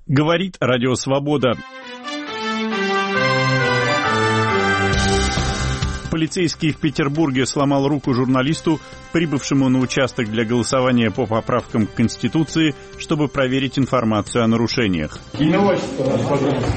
Говорит Радио Свобода. Полицейский в Петербурге сломал руку журналисту, прибывшему на участок для голосования по поправкам к Конституции, чтобы проверить информацию о нарушениях. Имя, отчество, пожалуйста.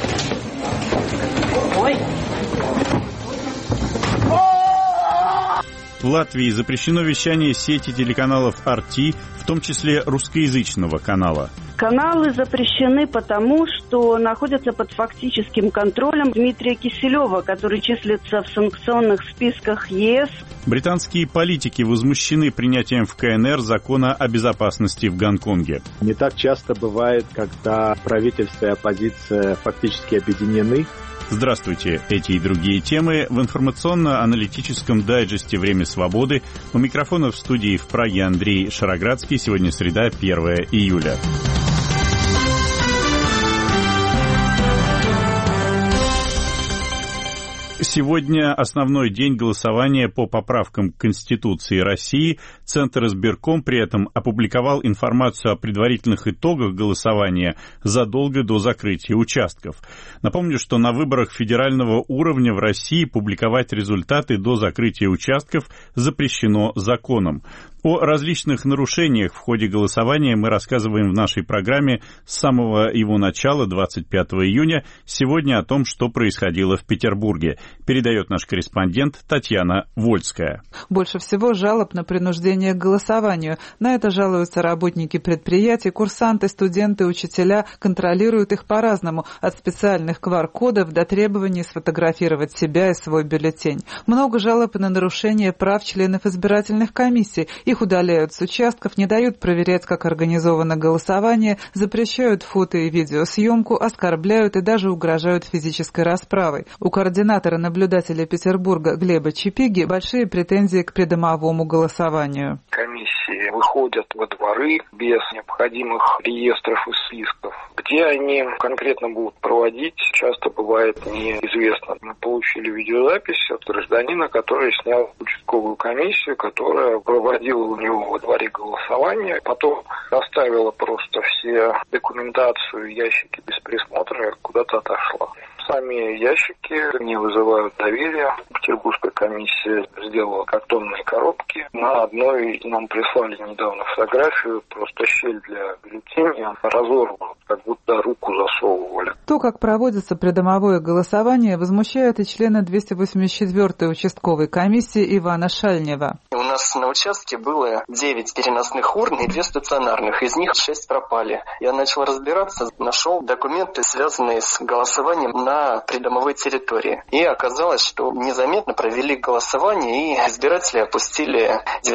В Латвии запрещено вещание сети телеканалов RT, в том числе русскоязычного канала. Каналы запрещены потому, что находятся под фактическим контролем Дмитрия Киселева, который числится в санкционных списках ЕС. Британские политики возмущены принятием в КНР закона о безопасности в Гонконге. Не так часто бывает, когда правительство и оппозиция фактически объединены. Здравствуйте! Эти и другие темы в информационно-аналитическом дайджесте «Время свободы». У микрофона в студии в Праге Андрей Шароградский. Сегодня среда, 1 июля. Сегодня основной день голосования по поправкам к Конституции России. Центр избирком при этом опубликовал информацию о предварительных итогах голосования задолго до закрытия участков. Напомню, что на выборах федерального уровня в России публиковать результаты до закрытия участков запрещено законом. О различных нарушениях в ходе голосования мы рассказываем в нашей программе с самого его начала, 25 июня. Сегодня о том, что происходило в Петербурге. Передает наш корреспондент Татьяна Вольская. Больше всего жалоб на принуждение к голосованию. На это жалуются работники предприятий, курсанты, студенты, учителя. Контролируют их по-разному, от специальных QR-кодов до требований сфотографировать себя и свой бюллетень. Много жалоб на нарушение прав членов избирательных комиссий. Их удаляют с участков, не дают проверять, как организовано голосование, запрещают фото- и видеосъемку, оскорбляют и даже угрожают физической расправой. У координатора наблюдателя Петербурга Глеба Чипиги большие претензии к придомовому голосованию. Комиссии выходят во дворы без необходимых реестров и списков. Где они конкретно будут проводить, часто бывает неизвестно. Мы получили видеозапись от гражданина, который снял участковую комиссию, которая проводила у него во дворе голосование, потом оставила просто все документацию, ящики без присмотра, куда-то отошла. Сами ящики не вызывают доверия. Петербургская комиссия сделала картонные коробки. На одной нам прислали недавно фотографию, просто щель для бюллетеня разорвана, как будто руку засовывали. То, как проводится придомовое голосование, возмущает и члена 284-й участковой комиссии Ивана Шальнева. У нас на участке было 9 переносных урн и 2 стационарных, из них 6 пропали. Я начал разбираться, нашел документы, связанные с голосованием на придомовой территории. И оказалось, что незаметно провели голосование, и избиратели опустили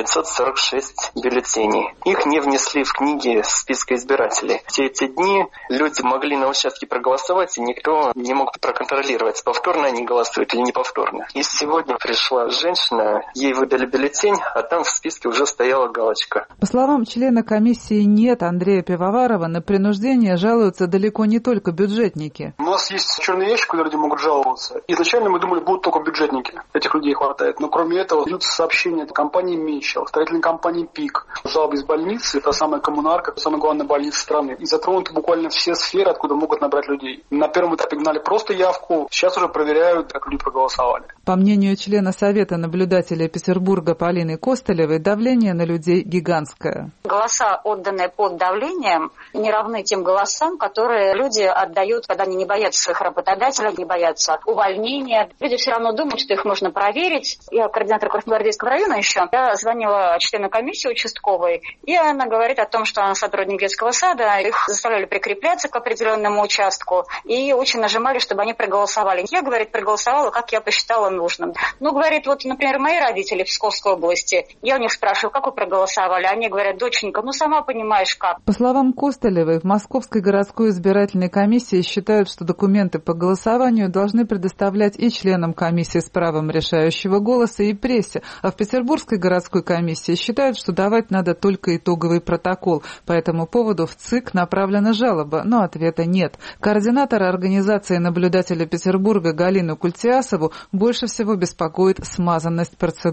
946 бюллетеней. Их не внесли в книги списка избирателей. Все эти дни люди могли на участке проголосовать, и никто не мог проконтролировать, повторно они голосуют или не повторно. И сегодня пришла женщина, ей выдали бюллетень, а там в списке уже стояла галочка. По словам члена комиссии «Нет» Андрея Пивоварова, на принуждение жалуются далеко не только бюджетники. У нас есть черный ящик, куда люди могут жаловаться. Изначально мы думали, будут только бюджетники. Этих людей хватает. Но кроме этого, идут сообщения от компании «Мичел», строительной компании «Пик». Жалобы из больницы, это самая коммунарка, самая главная больница страны. И затронуты буквально все сферы, откуда могут набрать людей. На первом этапе гнали просто явку, сейчас уже проверяют, как люди проголосовали. По мнению члена Совета наблюдателей Петербурга Полины Костылевой, давление на людей гигантское. Голоса, отданные под давлением, не равны тем голосам, которые люди отдают, когда они не боятся своих работодателей, не боятся увольнения. Люди все равно думают, что их можно проверить. Я координатор Красногвардейского района еще. Я звонила члену комиссии участковой, и она говорит о том, что она сотрудник детского сада. Их заставляли прикрепляться к определенному участку и очень нажимали, чтобы они проголосовали. Я, говорит, проголосовала, как я посчитала нужным. Ну, говорит, вот, например, мои родители в Псковской области, я у них спрашиваю, как вы проголосовали? Они говорят, доченька, ну, сама понимаешь, как. По словам Костылевой, в Московской городской избирательной комиссии считают, что документы по голосованию должны предоставлять и членам комиссии с правом решающего голоса, и прессе. А в Петербургской городской комиссии считают, что давать надо только итоговый протокол. По этому поводу в ЦИК направлена жалоба, но ответа нет. Координатора организации наблюдателя Петербурга Галину Культиасову больше всего беспокоит смазанность процедур.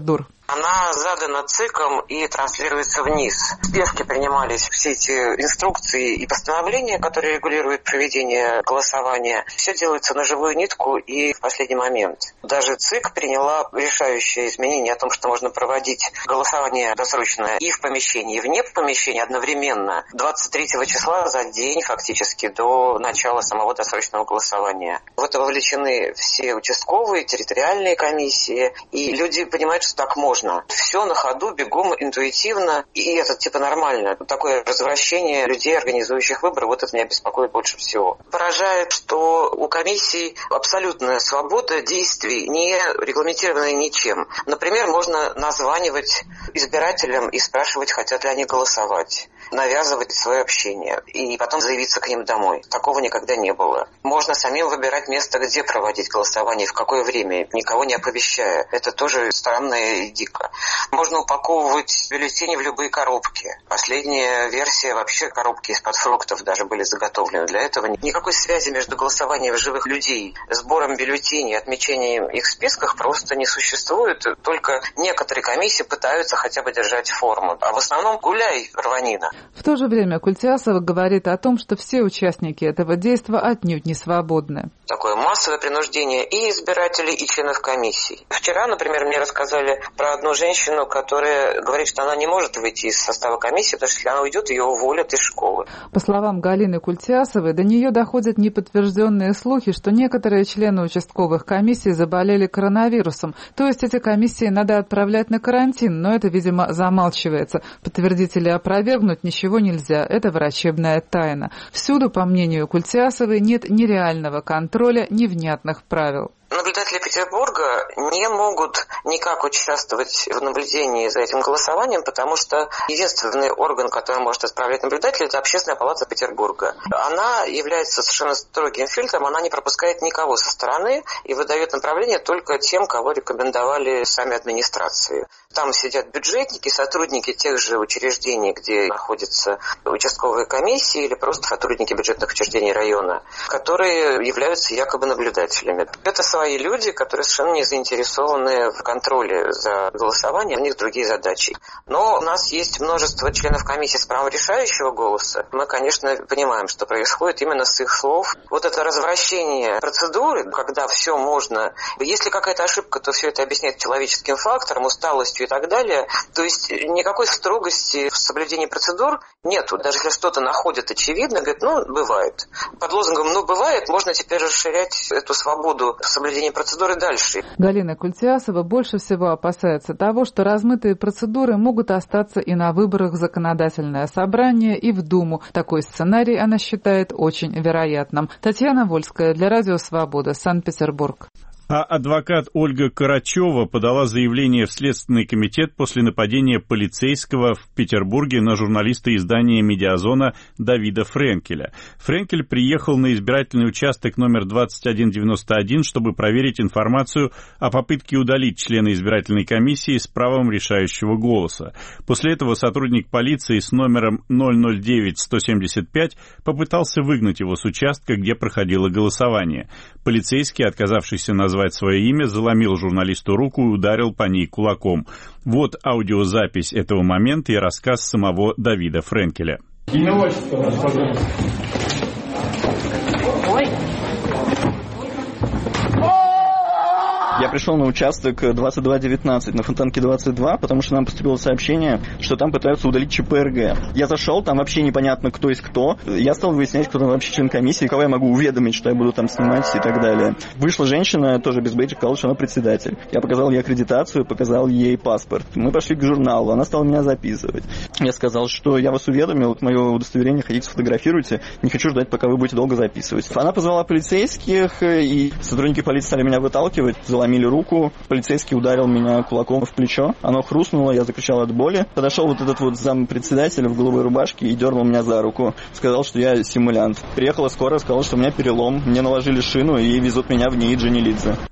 Она задана ЦИКом и транслируется вниз. В спешке принимались все эти инструкции и постановления, которые регулируют проведение голосования. Все делается на живую нитку и в последний момент. Даже ЦИК приняла решающее изменение о том, что можно проводить голосование досрочное и в помещении, и вне помещения одновременно 23 числа за день фактически до начала самого досрочного голосования. В это вовлечены все участковые, территориальные комиссии, и люди понимают, что так можно. Все на ходу, бегом, интуитивно, и это типа нормально. Такое развращение людей, организующих выборы, вот это меня беспокоит больше всего. Поражает, что у комиссий абсолютная свобода действий, не регламентированная ничем. Например, можно названивать избирателям и спрашивать, хотят ли они голосовать, навязывать свое общение и потом заявиться к ним домой. Такого никогда не было. Можно самим выбирать место, где проводить голосование, в какое время, никого не оповещая. Это тоже странно и дико. Можно упаковывать бюллетени в любые коробки. Последняя версия вообще коробки из-под фруктов даже были заготовлены для этого. Никакой связи между голосованием живых людей, сбором бюллетеней, отмечением их в списках просто не существует. Только некоторые комиссии пытаются хотя бы держать форму. А в основном гуляй, рванина. В то же время Культясова говорит о том, что все участники этого действа отнюдь не свободны. Такое массовое принуждение и избирателей, и членов комиссий. Вчера, например, мне рассказали про одну женщину, которая говорит, что она не может выйти из состава комиссии, потому что если она уйдет, ее уволят из школы. По словам Галины Культясовой, до нее доходят неподтвержденные слухи, что некоторые члены участковых комиссий заболели коронавирусом. То есть эти комиссии надо отправлять на карантин, но это, видимо, замалчивается. Подтвердить или опровергнуть ничего нельзя. Это врачебная тайна. Всюду, по мнению Культясовой, нет ни реального контроля, ни внятных правил. Наблюдатели Петербурга не могут никак участвовать в наблюдении за этим голосованием, потому что единственный орган, который может отправлять наблюдателей, это Общественная палата Петербурга. Она является совершенно строгим фильтром, она не пропускает никого со стороны и выдает направление только тем, кого рекомендовали сами администрации. Там сидят бюджетники, сотрудники тех же учреждений, где находятся участковые комиссии или просто сотрудники бюджетных учреждений района, которые являются якобы наблюдателями. Это свои люди, которые совершенно не заинтересованы в контроле за голосованием, у них другие задачи. Но у нас есть множество членов комиссии с правом решающего голоса. Мы, конечно, понимаем, что происходит именно с их слов. Вот это развращение процедуры, когда все можно... Если какая-то ошибка, то все это объясняет человеческим фактором, усталостью и так далее. То есть никакой строгости в соблюдении процедур нету. Даже если что-то находят очевидно, говорят, бывает. Под лозунгом бывает, можно теперь расширять эту свободу в соблюдении процедуры дальше. Галина Культясова больше всего опасается того, что размытые процедуры могут остаться и на выборах в законодательное собрание, и в Думу. Такой сценарий она считает очень вероятным. Татьяна Вольская для Радио Свобода, Санкт-Петербург. А адвокат Ольга Карачева подала заявление в Следственный комитет после нападения полицейского в Петербурге на журналиста издания «Медиазона» Давида Френкеля. Френкель приехал на избирательный участок номер 2191, чтобы проверить информацию о попытке удалить члена избирательной комиссии с правом решающего голоса. После этого сотрудник полиции с номером 009-175 попытался выгнать его с участка, где проходило голосование. Полицейский, отказавшийся назвать свое имя, заломил журналисту руку и ударил по ней кулаком. Вот аудиозапись этого момента и рассказ самого Давида Френкеля. Имя, отчество, пожалуйста. Я пришел на участок 2219 на Фонтанке 22, потому что нам поступило сообщение, что там пытаются удалить ЧП-РГ. Я зашел, там вообще непонятно, кто есть кто. Я стал выяснять, кто там вообще член комиссии, кого я могу уведомить, что я буду там снимать и так далее. Вышла женщина, тоже без бейджика, сказала, что она председатель. Я показал ей аккредитацию, показал ей паспорт. Мы пошли к журналу, она стала меня записывать. Я сказал, что я вас уведомил, мое удостоверение, хотите сфотографируйте, не хочу ждать, пока вы будете долго записывать. Она позвала полицейских, и сотрудники полиции стали меня выталкивать, заломили руку, полицейский ударил меня кулаком в плечо, оно хрустнуло, я закричал от боли. Подошел вот этот вот зампредседателя в голубой рубашке и дернул меня за руку, сказал, что я симулянт. Приехала скорая, сказала, что у меня перелом, мне наложили шину и везут меня в НИИ Джанилидзе.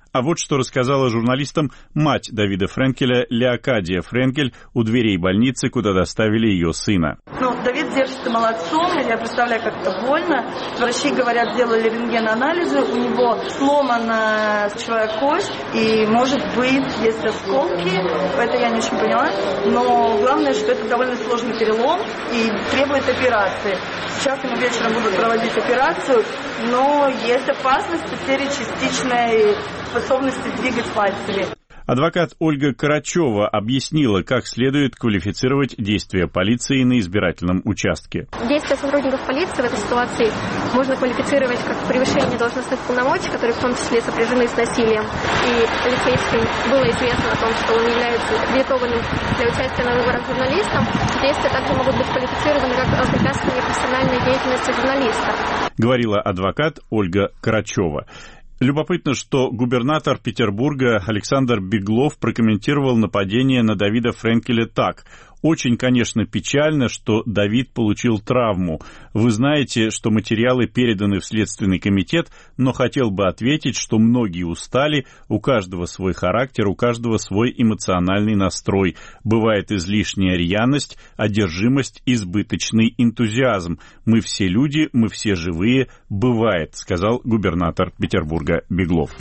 А вот что рассказала журналистам мать Давида Френкеля Леокадия Френкель у дверей больницы, куда доставили ее сына. Давид держится молодцом, я представляю, как это больно. Врачи говорят, сделали рентген-анализы, у него сломана лучевая кость, и, может быть, есть осколки, это я не очень поняла, но главное, что это довольно сложный перелом и требует операции. Сейчас ему вечером будут проводить операцию, но есть опасность потери частичной способности двигать пальцами. Адвокат Ольга Карачева объяснила, как следует квалифицировать действия полиции на избирательном участке. Действия сотрудников полиции в этой ситуации можно квалифицировать как превышение должностных полномочий, которые в том числе сопряжены с насилием. И полицейским было известно о том, что он является аккредитованным для участия на выборах журналистом. Действия также могут быть квалифицированы как препятствование профессиональной деятельности журналиста. Говорила адвокат Ольга Карачева. Любопытно, что губернатор Петербурга Александр Беглов прокомментировал нападение на Давида Френкеля так. Очень, конечно, печально, что Давид получил травму. Вы знаете, что материалы переданы в Следственный комитет, но хотел бы ответить, что многие устали, у каждого свой характер, у каждого свой эмоциональный настрой. Бывает излишняя рьяность, одержимость, избыточный энтузиазм. Мы все люди, мы все живые, бывает, сказал губернатор Петербурга Беглов.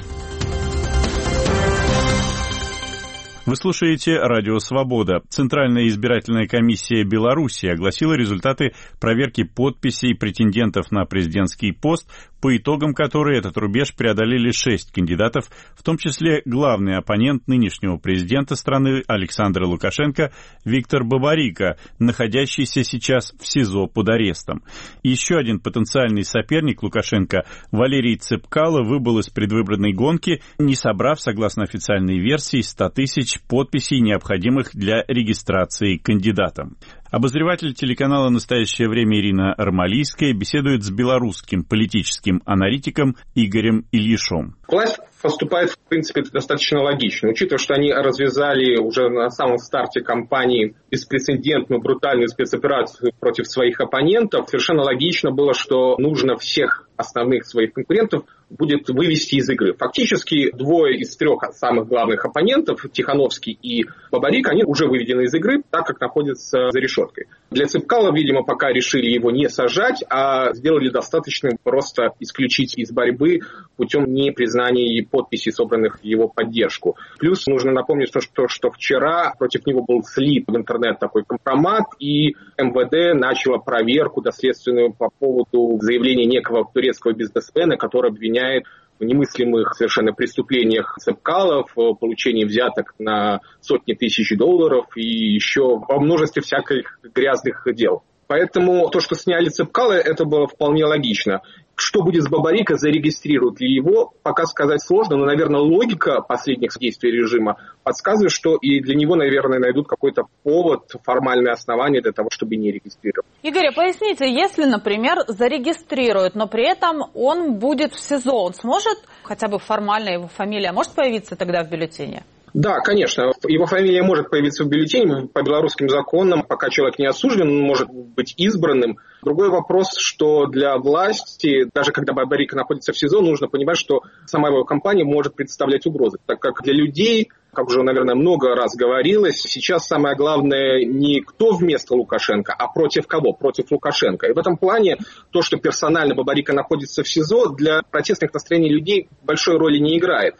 Вы слушаете «Радио Свобода». Центральная избирательная комиссия Беларуси огласила результаты проверки подписей претендентов на президентский пост, по итогам которой этот рубеж преодолели 6 кандидатов, в том числе главный оппонент нынешнего президента страны Александра Лукашенко Виктор Бабарико, находящийся сейчас в СИЗО под арестом. Еще один потенциальный соперник Лукашенко, Валерий Цепкало, выбыл из предвыборной гонки, не собрав, согласно официальной версии, 100 тысяч подписей, необходимых для регистрации кандидатом. Обозреватель телеканала «Настоящее время» Ирина Армалийская беседует с белорусским политическим аналитиком Игорем Ильишом. Власть поступает, в принципе, достаточно логично, учитывая, что они развязали уже на самом старте кампании беспрецедентную брутальную спецоперацию против своих оппонентов. Совершенно логично было, что нужно всех основных своих конкурентов будет вывести из игры. Фактически 2 из 3 самых главных оппонентов, Тихановский и Бабарико, они уже выведены из игры, так как находятся за решеткой. Для Цепкало, видимо, пока решили его не сажать, а сделали достаточно просто исключить из борьбы путем непризнания подписей, собранных в его поддержку. Плюс нужно напомнить, что вчера против него был слит в интернет такой компромат, и МВД начало проверку доследственную по поводу заявления некого турецкого бизнесмена, который обвиняет в немыслимых совершенно преступлениях Цепкало, в получении взяток на сотни тысяч долларов и еще во множестве всяких грязных дел. Поэтому то, что сняли Цепкало, это было вполне логично. Что будет с Бабарико, зарегистрируют ли его, пока сказать сложно, но, наверное, логика последних действий режима подсказывает, что и для него, наверное, найдут какой-то повод, формальное основание для того, чтобы не регистрировать. Игорь, поясните, если, например, зарегистрируют, но при этом он будет в СИЗО, он сможет, хотя бы формально его фамилия, может появиться тогда в бюллетене? Да, конечно. Его фамилия может появиться в бюллетене. По белорусским законам, пока человек не осужден, он может быть избранным. Другой вопрос, что для власти, даже когда Бабарико находится в СИЗО, нужно понимать, что сама его компания может представлять угрозы. Так как для людей, как уже, наверное, много раз говорилось, сейчас самое главное не кто вместо Лукашенко, а против кого? Против Лукашенко. И в этом плане то, что персонально Бабарико находится в СИЗО, для протестных настроений людей большой роли не играет.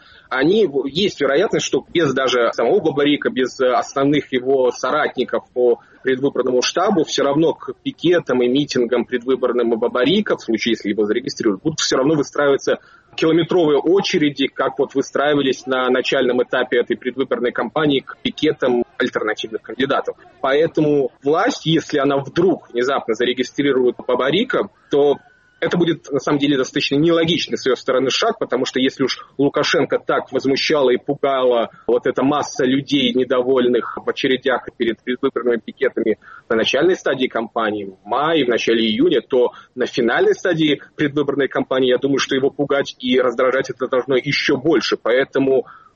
Есть вероятность, что без даже самого Бабарико, без основных его соратников по предвыборному штабу, все равно к пикетам и митингам предвыборным Бабарико, в случае, если его зарегистрируют, будут все равно выстраиваться километровые очереди, как вот выстраивались на начальном этапе этой предвыборной кампании к пикетам альтернативных кандидатов. Поэтому власть, если она вдруг внезапно зарегистрирует Бабарико, то это будет, на самом деле, достаточно нелогичный с ее стороны шаг, потому что если уж Лукашенко так возмущала и пугала вот эта масса людей, недовольных в очередях перед предвыборными пикетами на начальной стадии кампании, в мае, в начале июня, то на финальной стадии предвыборной кампании, я думаю, что его пугать и раздражать это должно еще больше. Поэтому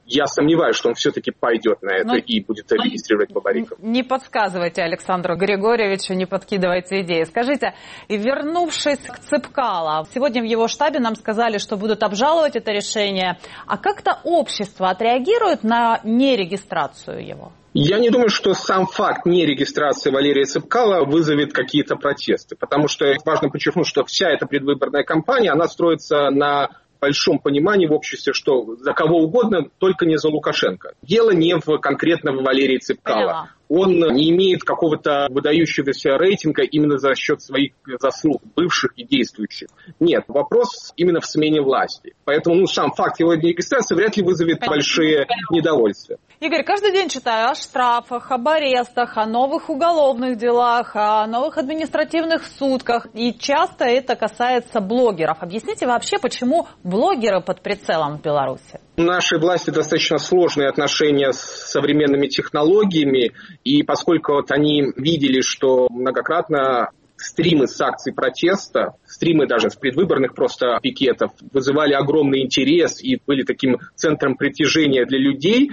Я сомневаюсь, что он все-таки пойдет на это и будет регистрировать бабариков. Не подсказывайте Александру Григорьевичу, не подкидывайте идеи. Скажите, вернувшись к Цепкало, сегодня в его штабе нам сказали, что будут обжаловать это решение. А как-то общество отреагирует на нерегистрацию его? Я не думаю, что сам факт нерегистрации Валерия Цепкало вызовет какие-то протесты, потому что важно подчеркнуть, что вся эта предвыборная кампания, она строится на большом понимании в обществе, что за кого угодно, только не за Лукашенко. Дело не в конкретном Валерии Цепкало. Он не имеет какого-то выдающегося рейтинга именно за счет своих заслуг, бывших и действующих. Нет, вопрос именно в смене власти. Поэтому сам факт его регистрации вряд ли вызовет большие недовольства. Игорь, каждый день читаю о штрафах, об арестах, о новых уголовных делах, о новых административных сутках. И часто это касается блогеров. Объясните вообще, почему блогеры под прицелом в Беларуси? У нашей власти достаточно сложные отношения с современными технологиями, и поскольку они видели, что многократно стримы с акций протеста, стримы даже с предвыборных просто пикетов вызывали огромный интерес и были таким центром притяжения для людей,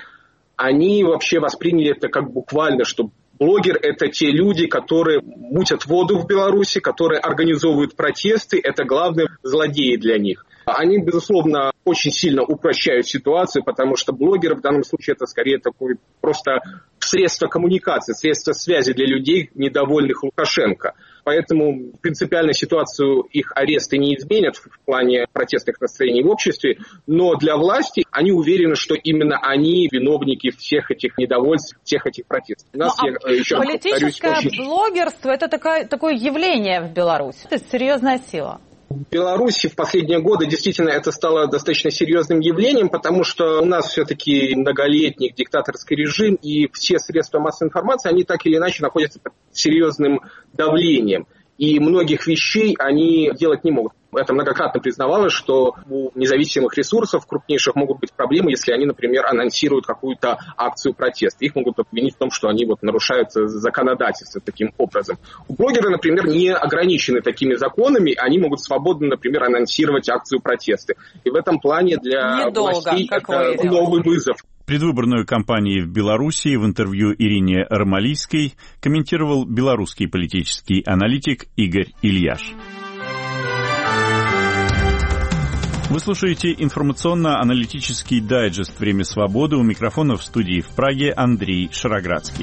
они вообще восприняли это как буквально, что блогер – это те люди, которые мутят воду в Беларуси, которые организовывают протесты, это главные злодеи для них. Они, безусловно, очень сильно упрощают ситуацию, потому что блогеры в данном случае это скорее такое просто средство коммуникации, средство связи для людей, недовольных Лукашенко. Поэтому принципиально ситуацию их аресты не изменят в плане протестных настроений в обществе, но для власти они уверены, что именно они виновники всех этих недовольств, всех этих протестов. Политическое блогерство – это такое явление в Беларуси, это серьезная сила. В Беларуси в последние годы действительно это стало достаточно серьезным явлением, потому что у нас все-таки многолетний диктаторский режим, и все средства массовой информации, они так или иначе находятся под серьезным давлением. И многих вещей они делать не могут. Это многократно признавалось, что у независимых ресурсов крупнейших могут быть проблемы, если они, например, анонсируют какую-то акцию протеста. Их могут обвинить в том, что они нарушают законодательство таким образом. У блогера, например, не ограничены такими законами, они могут свободно, например, анонсировать акцию протеста. И в этом плане для властей это новый вызов. Предвыборную кампанию в Белоруссии в интервью Ирине Ромалийской комментировал белорусский политический аналитик Игорь Ильяш. Вы слушаете информационно-аналитический дайджест «Время свободы». У микрофона в студии в Праге Андрей Шароградский.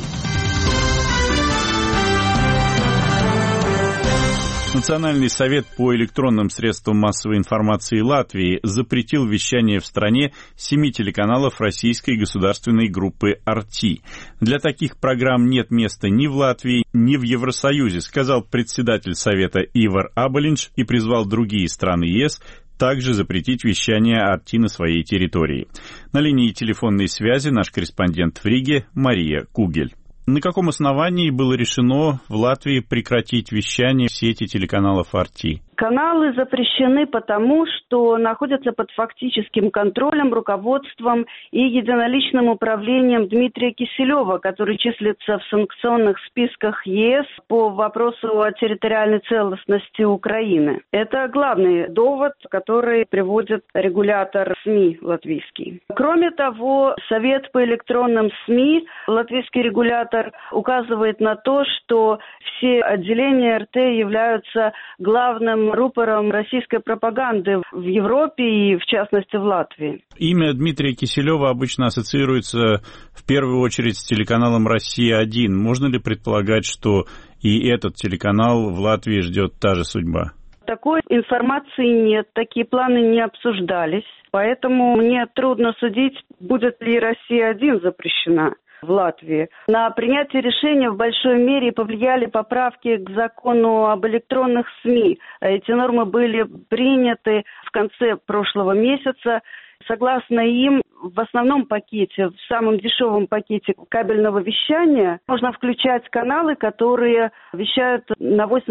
Национальный совет по электронным средствам массовой информации Латвии запретил вещание в стране 7 телеканалов российской государственной группы «RT». Для таких программ нет места ни в Латвии, ни в Евросоюзе, сказал председатель совета Ивар Аболинш и призвал другие страны ЕС также запретить вещание RT на своей территории. На линии телефонной связи наш корреспондент в Риге Мария Кугель. На каком основании было решено в Латвии прекратить вещание в сети телеканалов RT? Каналы запрещены потому, что находятся под фактическим контролем, руководством и единоличным управлением Дмитрия Киселева, который числится в санкционных списках ЕС по вопросу о территориальной целостности Украины. Это главный довод, который приводит регулятор СМИ латвийский. Кроме того, Совет по электронным СМИ, латвийский регулятор, указывает на то, что все отделения РТ являются главным рупором российской пропаганды в Европе и, в частности, в Латвии. Имя Дмитрия Киселева обычно ассоциируется в первую очередь с телеканалом «Россия-1». Можно ли предполагать, что и этот телеканал в Латвии ждет та же судьба? Такой информации нет, такие планы не обсуждались, поэтому мне трудно судить, будет ли «Россия-1» запрещена в Латвии. На принятие решения в большой мере повлияли поправки к закону об электронных СМИ. Эти нормы были приняты в конце прошлого месяца. Согласно им, в основном пакете, в самом дешевом пакете кабельного вещания можно включать каналы, которые вещают на 80%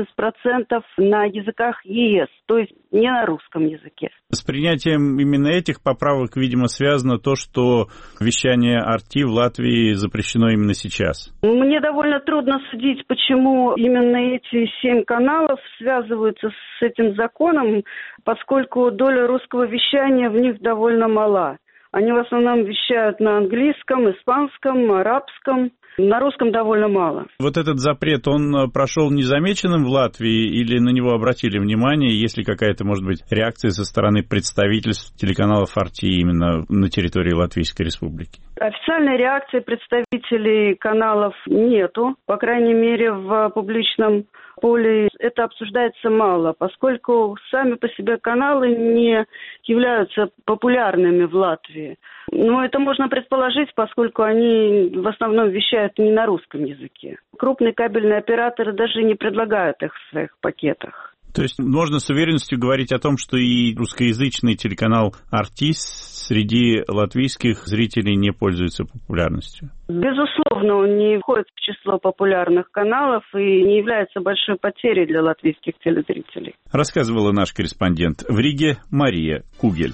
на языках ЕС, то есть не на русском языке. С принятием именно этих поправок, видимо, связано то, что вещание RT в Латвии запрещено именно сейчас. Мне довольно трудно судить, почему именно эти 7 каналов связываются с этим законом, поскольку доля русского вещания в них довольно мала. Они в основном вещают на английском, испанском, арабском. На русском довольно мало. Вот этот запрет, он прошел незамеченным в Латвии или на него обратили внимание? Есть ли какая-то, может быть, реакция со стороны представительств телеканалов RT именно на территории Латвийской Республики? Официальной реакции представителей каналов нету. По крайней мере, в публичном поле это обсуждается мало, поскольку сами по себе каналы не являются популярными в Латвии. Но это можно предположить, поскольку они в основном вещают не на русском языке. Крупные кабельные операторы даже не предлагают их в своих пакетах. То есть можно с уверенностью говорить о том, что и русскоязычный телеканал RT среди латвийских зрителей не пользуется популярностью? Безусловно, он не входит в число популярных каналов и не является большой потерей для латвийских телезрителей. Рассказывала наш корреспондент в Риге Мария Кугель.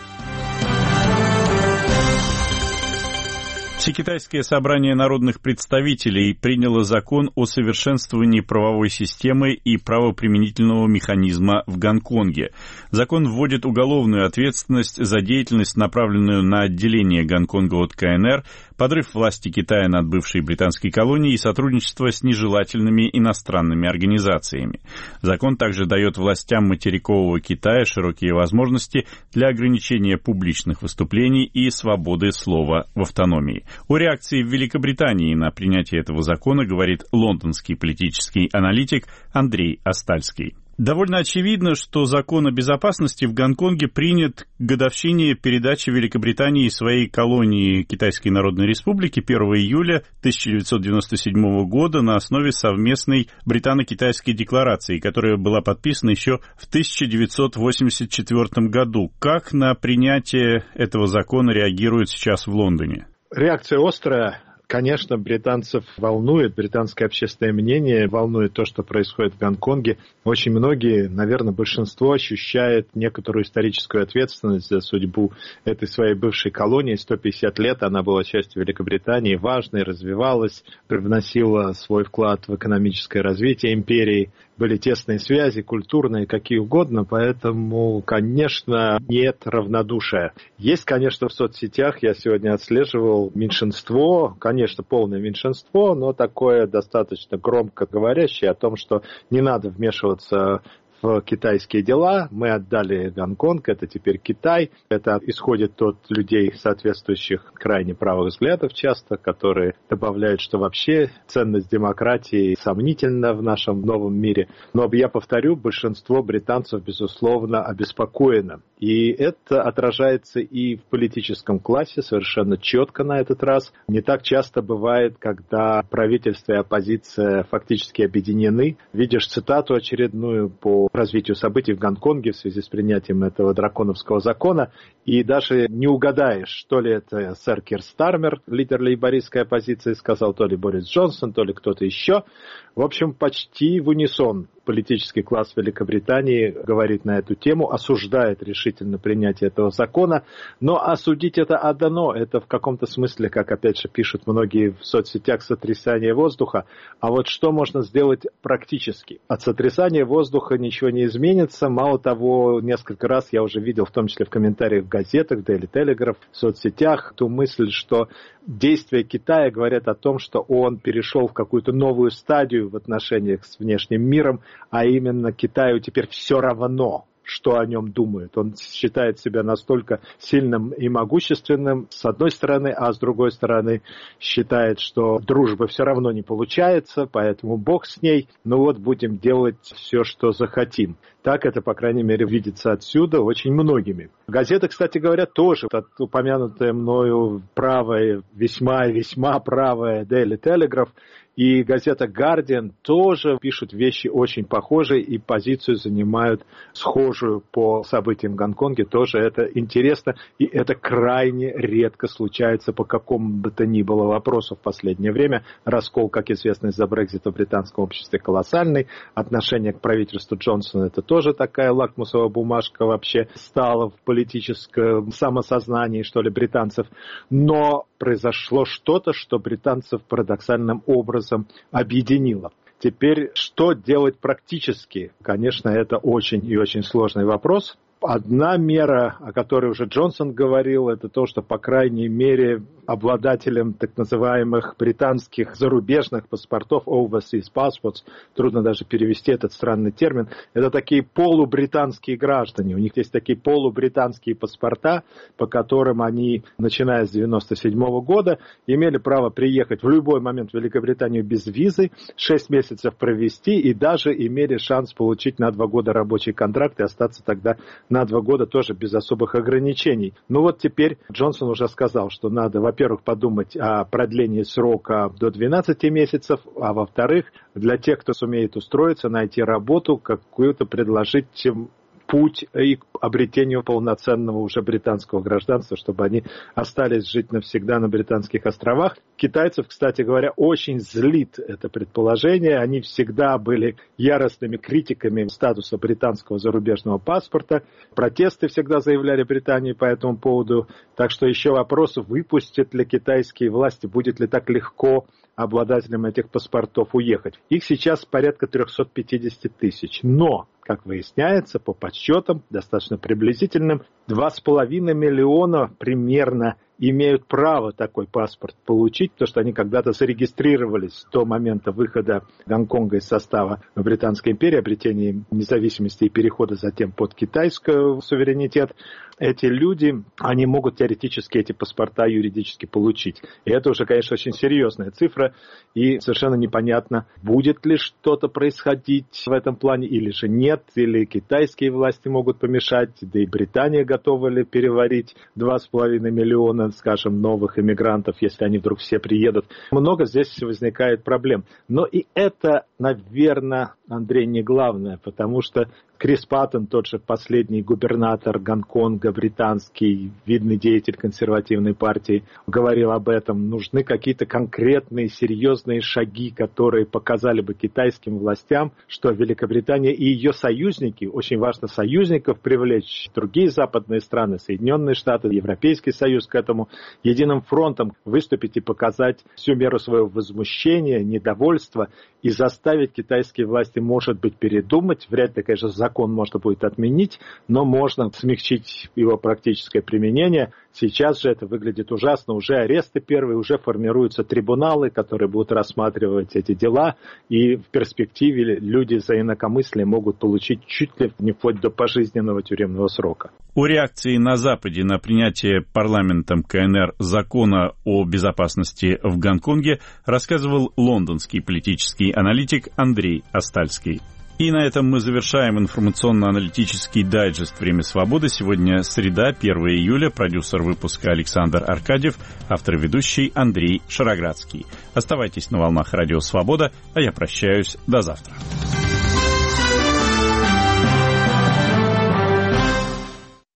Всекитайское собрание народных представителей приняло закон о совершенствовании правовой системы и правоприменительного механизма в Гонконге. Закон вводит уголовную ответственность за деятельность, направленную на отделение Гонконга от КНР, подрыв власти Китая над бывшей британской колонией и сотрудничество с нежелательными иностранными организациями. Закон также дает властям материкового Китая широкие возможности для ограничения публичных выступлений и свободы слова в автономии. О реакции в Великобритании на принятие этого закона говорит лондонский политический аналитик Андрей Остальский. Довольно очевидно, что закон о безопасности в Гонконге принят к годовщине передачи Великобритании своей колонии Китайской Народной Республики 1 июля 1997 года на основе совместной британо-китайской декларации, которая была подписана еще в 1984 году. Как на принятие этого закона реагируют сейчас в Лондоне? Реакция острая. Конечно, британцев волнует, британское общественное мнение волнует то, что происходит в Гонконге. Очень многие, наверное, большинство ощущает некоторую историческую ответственность за судьбу этой своей бывшей колонии. 150 лет она была частью Великобритании, важной, развивалась, привносила свой вклад в экономическое развитие империи. Были тесные связи, культурные, какие угодно, поэтому, конечно, нет равнодушия. Есть, конечно, в соцсетях, я сегодня отслеживал меньшинство, конечно, полное меньшинство, но такое достаточно громко говорящее о том, что не надо вмешиваться в китайские дела. Мы отдали Гонконг, это теперь Китай. Это исходит от людей, соответствующих крайне правых взглядов часто, которые добавляют, что вообще ценность демократии сомнительна в нашем новом мире. Но я повторю, большинство британцев, безусловно, обеспокоено. И это отражается и в политическом классе совершенно четко на этот раз. Не так часто бывает, когда правительство и оппозиция фактически объединены. Видишь цитату очередную по развитию событий в Гонконге в связи с принятием этого драконовского закона, и даже не угадаешь, то ли это сэр Кир Стармер, лидер лейбористской оппозиции, сказал, то ли Борис Джонсон, то ли кто-то еще. В общем, почти в унисон политический класс Великобритании говорит на эту тему, осуждает решительно принятие этого закона, но осудить это одно, это в каком-то смысле, как опять же пишут многие в соцсетях, сотрясание воздуха, а вот что можно сделать практически? От сотрясания воздуха ничего не изменится, мало того, несколько раз я уже видел, в том числе в комментариях в газетах, Daily Telegraph, в соцсетях, ту мысль, что действия Китая говорят о том, что он перешел в какую-то новую стадию в отношениях с внешним миром, а именно Китаю теперь все равно, что о нем думают. Он считает себя настолько сильным и могущественным, с одной стороны, а с другой стороны считает, что дружба все равно не получается, поэтому бог с ней, ну вот будем делать все, что захотим. Так это, по крайней мере, видится отсюда очень многими. Газеты, кстати говоря, тоже. Упомянутая мною правая, весьма правая Daily Telegraph и газета Guardian тоже пишут вещи очень похожие и позицию занимают схожую по событиям в Гонконге. Тоже это интересно и это крайне редко случается по какому бы то ни было вопросу в последнее время. Раскол, как известно, из-за Брексита в британском обществе колоссальный. Отношение к правительству Джонсона это тоже такая лакмусовая бумажка вообще стала в политическом самосознании, что ли, британцев. Но произошло что-то, что британцев парадоксальным образом объединило. Теперь, что делать практически? Конечно, это очень и очень сложный вопрос. Одна мера, о которой уже Джонсон говорил, это то, что, по крайней мере, обладателям так называемых британских зарубежных паспортов, overseas passports, трудно даже перевести этот странный термин, это такие полубританские граждане. У них есть такие полубританские паспорта, по которым они, начиная с 1997 года, имели право приехать в любой момент в Великобританию без визы, 6 месяцев провести и даже имели шанс получить на 2 года рабочий контракт и остаться тогда на 2 года тоже без особых ограничений. Ну вот теперь Джонсон уже сказал, что надо, во-первых, подумать о продлении срока до 12 месяцев, а во-вторых, для тех, кто сумеет устроиться, найти работу, какую-то предложить путь и к обретению полноценного уже британского гражданства, чтобы они остались жить навсегда на Британских островах. Китайцев, кстати говоря, очень злит это предположение. Они всегда были яростными критиками статуса британского зарубежного паспорта. Протесты всегда заявляли Британии по этому поводу. Так что еще вопрос, выпустят ли китайские власти, будет ли так легко обладателям этих паспортов уехать. Их сейчас порядка 350 тысяч. Но, как выясняется, по подсчетам, достаточно приблизительным, 2,5 миллиона примерно имеют право такой паспорт получить, потому что они когда-то зарегистрировались до момента выхода Гонконга из состава Британской империи, обретения независимости и перехода затем под китайский суверенитет. Эти люди, они могут теоретически эти паспорта юридически получить. И это уже, конечно, очень серьезная цифра, и совершенно непонятно, будет ли что-то происходить в этом плане, или же нет, или китайские власти могут помешать, да и Британия готова ли переварить 2,5 миллиона, скажем, новых иммигрантов, если они вдруг все приедут. Много здесь возникает проблем. Но и это, наверное, Андрей, не главное, потому что Крис Паттон, тот же последний губернатор Гонконга, британский, видный деятель консервативной партии, говорил об этом. Нужны какие-то конкретные, серьезные шаги, которые показали бы китайским властям, что Великобритания и ее союзники, очень важно союзников привлечь, другие западные страны, Соединенные Штаты, Европейский Союз к этому единым фронтом выступить и показать всю меру своего возмущения, недовольства и заставить китайские власти, может быть, передумать. Вряд ли, конечно, закон можно будет отменить, но можно смягчить его практическое применение. Сейчас же это выглядит ужасно. Уже аресты первые, уже формируются трибуналы, которые будут рассматривать эти дела. И в перспективе люди за инакомыслие могут получить чуть ли не вплоть до пожизненного тюремного срока. О реакции на Западе на принятие парламентом КНР закона о безопасности в Гонконге рассказывал лондонский политический аналитик Андрей Остальский. И на этом мы завершаем информационно-аналитический дайджест «Время свободы». Сегодня среда, 1 июля. Продюсер выпуска Александр Аркадьев, автор и ведущий Андрей Шароградский. Оставайтесь на волнах Радио Свобода, а я прощаюсь. До завтра.